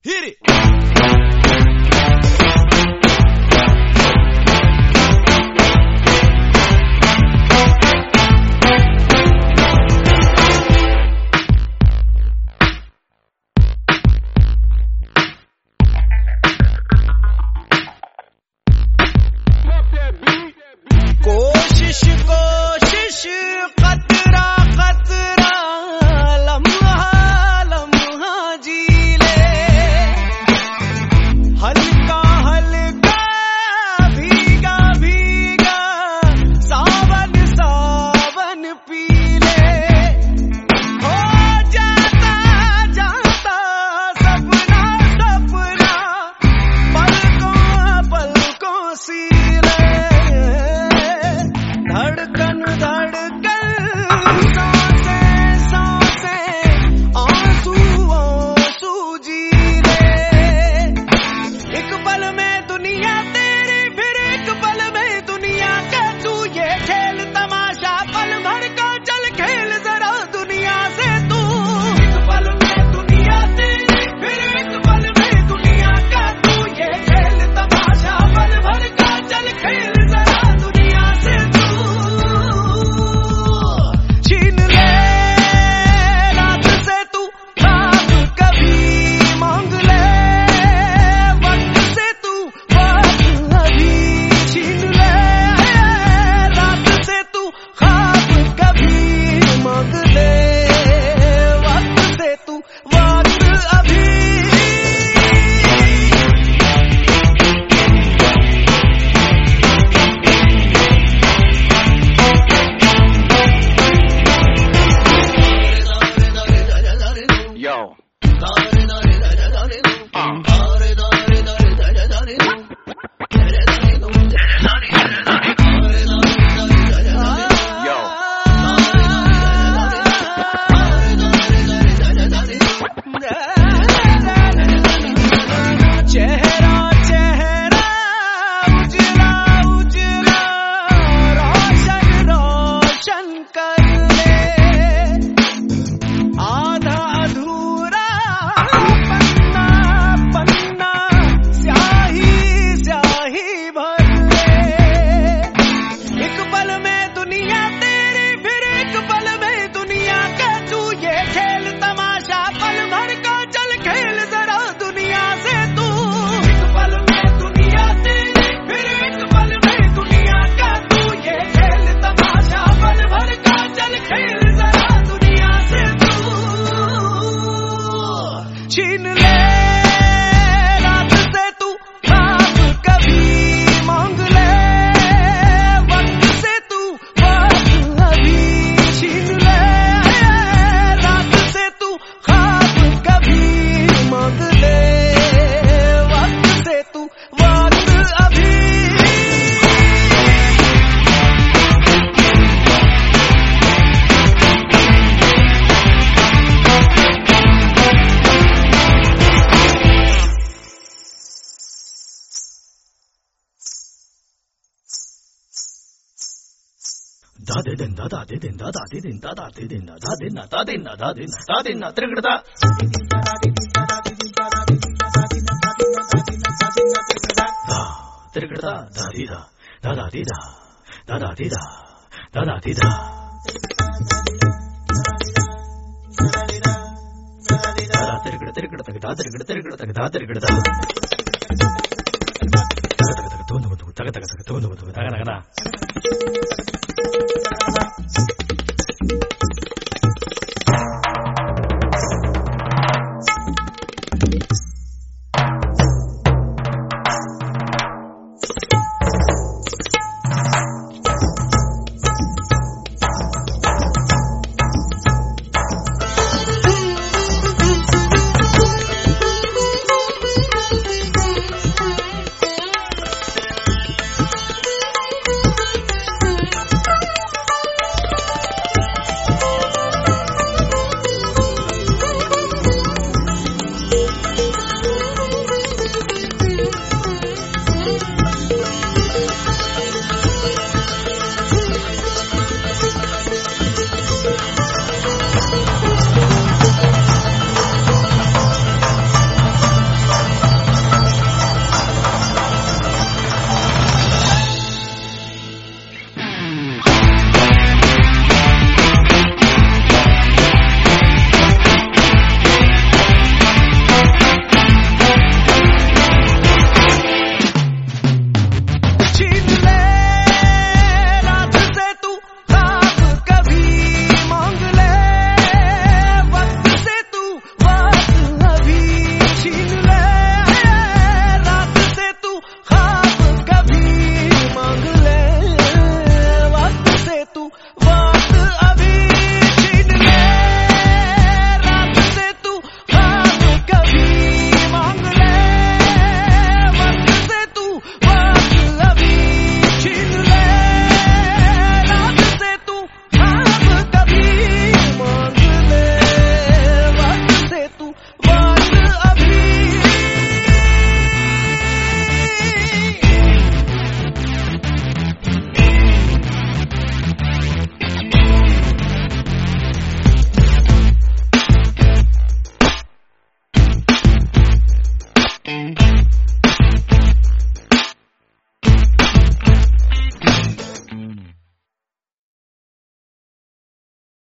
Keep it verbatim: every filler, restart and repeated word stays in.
Hit it. कोशिश कोशिश खतरा खतरा लम्हा लम्हा जी ले हल्का हल्का भीगा भीगा सावन सावन पी ले हो जाता जाता सपना सपना पलकों पलकों सी धड़कन धड़कन सांसें सांसें आंसू आंसू जी ले एक पल में दुनिया तेरी फिर एक पल में दुनिया का तू ये खेल तमाशा पल भर का चल खेल जरा दुनिया से तू एक पल में दुनिया तेरी फिर एक पल में दुनिया का तू ये खेल तमाशा पल भर का चल खेल जरा दुनिया से छीन ले रात से तू रात कभी मांग ले वक्त से तू वक्त अभी छीन ले रात से तू ख्वाब कभी मांग ले वक्त से तू वक्त अभी Yo. चेहरा चेहरा उजला उजला रोशन रोशन कर ले आधा अधूरा पन्ना पन्ना स्याही स्याही भर ले एक पल में दुनिया तेरी फिर एक पल में दुनिया का तू ये खेल तमाशा पल भर का चल खेल जरा दुनिया से तू एक पल में दुनिया तेरी फिर एक पल में दुनिया का तू ये खेल तमाशा पल भर का चल खेल जरा दुनिया से तू छीन ले रात से तू ख्वाब कभी मांग ले वक्त से तू वक्त अभी छीन ले रात से तू ख्वाब कभी मांग ले वक्त से तू वक्त अभी da de den da da de den da da de den da da de den da da de na da de na da de na da de na trigda da trigda da di da da da di da da da di da da da di da da trigda trigda da trigda trigda da trigda da taga taga taga taga taga taga taga taga taga taga